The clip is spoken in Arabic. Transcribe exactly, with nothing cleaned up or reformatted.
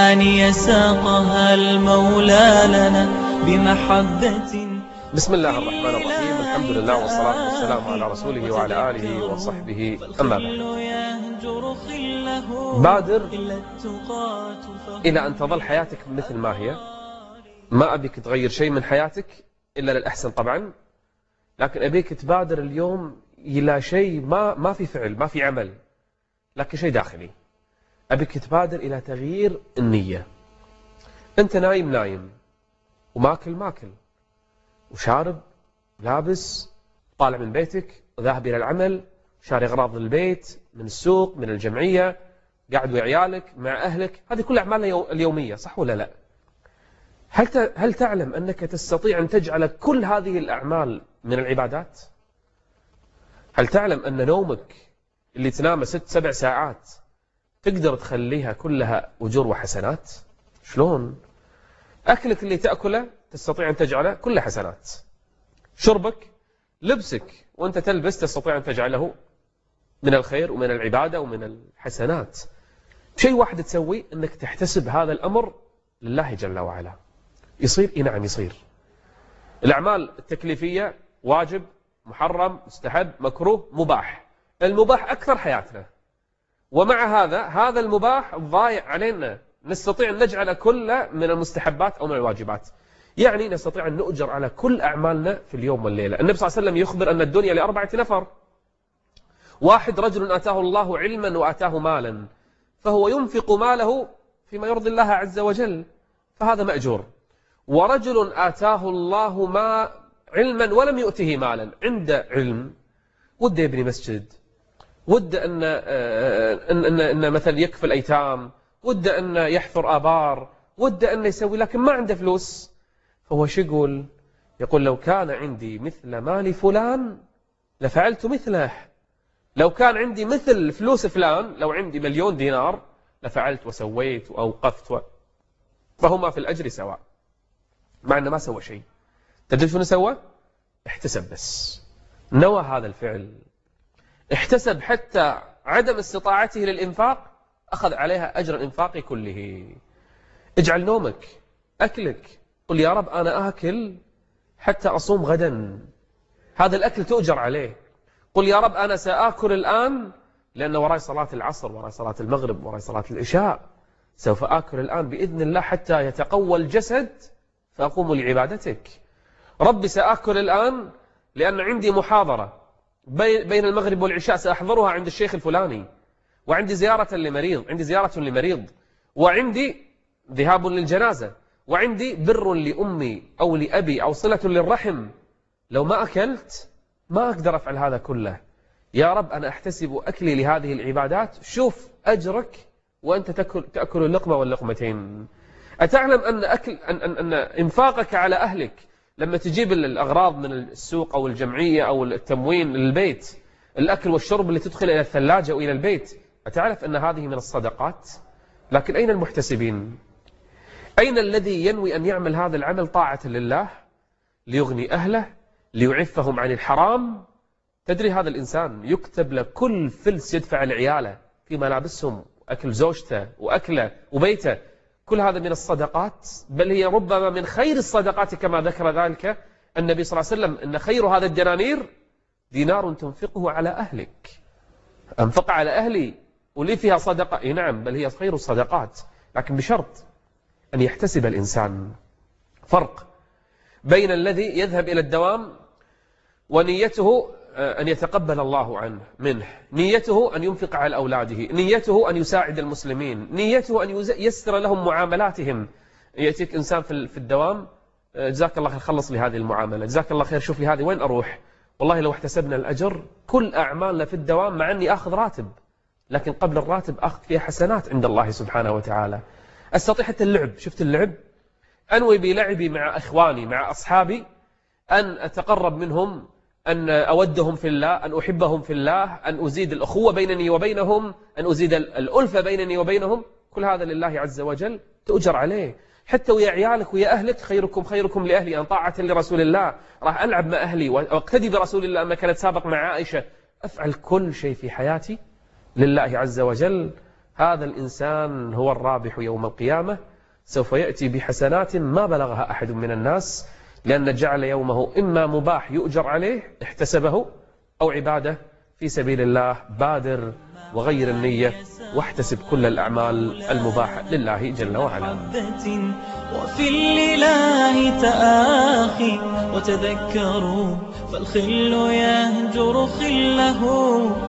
المعاني ساقها المولى لنا بمحبة. بسم الله الرحمن الرحيم. الحمد لله والصلاة والسلام على رسوله وعلى آله وصحبه. أما بعد، بادر إلى أن تظل حياتك مثل ما هي. ما أبيك تغير شيء من حياتك إلا للأحسن طبعا، لكن أبيك تبادر اليوم إلى شيء ما ما في فعل، ما في عمل، لكن شيء داخلي. أبيك تبادر إلى تغيير النية. أنت نايم نايم وماكل ماكل وشارب لابس، طالع من بيتك وذاهب إلى العمل، شاري أغراض البيت من السوق من الجمعية، قاعد ويا عيالك مع أهلك. هذه كل أعمالنا اليومية، صح ولا لا؟ هل هل تعلم أنك تستطيع أن تجعل كل هذه الأعمال من العبادات؟ هل تعلم أن نومك اللي تنامه ست سبع ساعات تقدر تخليها كلها أجور وحسنات؟ شلون؟ أكلك اللي تأكله تستطيع أن تجعله كله حسنات. شربك، لبسك وأنت تلبس تستطيع أن تجعله من الخير ومن العبادة ومن الحسنات. شيء واحد تسوي أنك تحتسب هذا الأمر لله جل وعلا. يصير؟ إيه نعم يصير. الأعمال التكليفية واجب، محرم، مستحب، مكروه، مباح. المباح أكثر حياتنا، ومع هذا هذا المباح الضايع علينا نستطيع أن نجعل كله من المستحبات أو من الواجبات. يعني نستطيع أن نؤجر على كل أعمالنا في اليوم والليلة. النبي صلى الله عليه وسلم يخبر أن الدنيا لأربعة نفر: واحد رجل آتاه الله علما وآتاه مالا فهو ينفق ماله فيما يرضي الله عز وجل فهذا مأجور. ورجل آتاه الله ما علما ولم يؤته مالا، عنده علم وده يبني مسجد، وده أن, أن, أن, أن مثلا يكفل الأيتام، وده أن يحفر آبار، وده أن يسوي، لكن ما عنده فلوس. فهو شو يقول؟ يقول لو كان عندي مثل مال فلان لفعلت مثله. لو كان عندي مثل فلوس فلان، لو عندي مليون دينار لفعلت وسويت وأوقفت و... فهما في الأجر سواء، مع أنه ما سوى شيء. تدري شنو سوى؟ احتسب، بس نوى هذا الفعل، احتسب حتى عدم استطاعته للإنفاق أخذ عليها أجر الإنفاق كله. اجعل نومك، أكلك، قل يا رب أنا آكل حتى أصوم غدا، هذا الأكل تؤجر عليه. قل يا رب أنا سآكل الآن لأن وراي صلاة العصر، وراي صلاة المغرب، وراي صلاة العشاء، سوف آكل الآن بإذن الله حتى يتقوى الجسد فأقوم لعبادتك. ربي سآكل الآن لأن عندي محاضرة بين المغرب والعشاء سأحضرها عند الشيخ الفلاني، وعندي زيارة لمريض، عندي زيارة لمريض، وعندي ذهاب للجنازة، وعندي بر لأمي أو لأبي أو صلة للرحم. لو ما أكلت ما أقدر أفعل هذا كله. يا رب أنا أحتسب أكلي لهذه العبادات، شوف أجرك وأنت تأكل, تأكل اللقمة واللقمتين. أتعلم أن, أكل أن, أن, أن إنفاقك على أهلك لما تجيب الأغراض من السوق أو الجمعية أو التموين للبيت، الأكل والشرب اللي تدخل إلى الثلاجة وإلى البيت، أتعرف أن هذه من الصدقات؟ لكن أين المحتسبين؟ أين الذي ينوي أن يعمل هذا العمل طاعة لله ليغني أهله ليعفهم عن الحرام؟ تدري هذا الإنسان يكتب له كل فلس يدفع لعياله في ملابسهم، أكل زوجته وأكله وبيته، كل هذا من الصدقات، بل هي ربما من خير الصدقات كما ذكر ذلك النبي صلى الله عليه وسلم أن خير هذا الدنانير دينار تنفقه على أهلك. أنفق على أهلي ولي فيها صدقة، إيه نعم، بل هي خير الصدقات، لكن بشرط أن يحتسب الإنسان. فرق بين الذي يذهب إلى الدوام ونيته أن يتقبل الله عنه منه، نيته أن ينفق على أولاده، نيته أن يساعد المسلمين، نيته أن ييسر لهم معاملاتهم. يأتيك إنسان في الدوام، جزاك الله خير خلص لي هذه المعاملة، جزاك الله خير شوف لي هذه وين أروح. والله لو احتسبنا الأجر كل أعمالنا في الدوام، مع أني أخذ راتب، لكن قبل الراتب أخذ فيها حسنات عند الله سبحانه وتعالى. أستطيع حتى اللعب، شفت اللعب، أنوي بلعبي مع إخواني مع أصحابي أن أتقرب منهم، أن أودهم في الله، أن أحبهم في الله، أن أزيد الأخوة بينني وبينهم، أن أزيد الألفة بينني وبينهم. كل هذا لله عز وجل تؤجر عليه. حتى ويا عيالك ويا أهلك، خيركم خيركم لأهلي، أن طاعة لرسول الله. راح ألعب مع أهلي واقتدي برسول الله أما كانت سابق مع عائشة. أفعل كل شيء في حياتي لله عز وجل. هذا الإنسان هو الرابح يوم القيامة، سوف يأتي بحسنات ما بلغها أحد من الناس، لأن جعل يومه إما مباح يؤجر عليه احتسبه، أو عبادة في سبيل الله. بادر وغير النية واحتسب كل الأعمال المباحة لله جل وعلا. وفي الإله تآخي وتذكروا، فالخل يهجر خله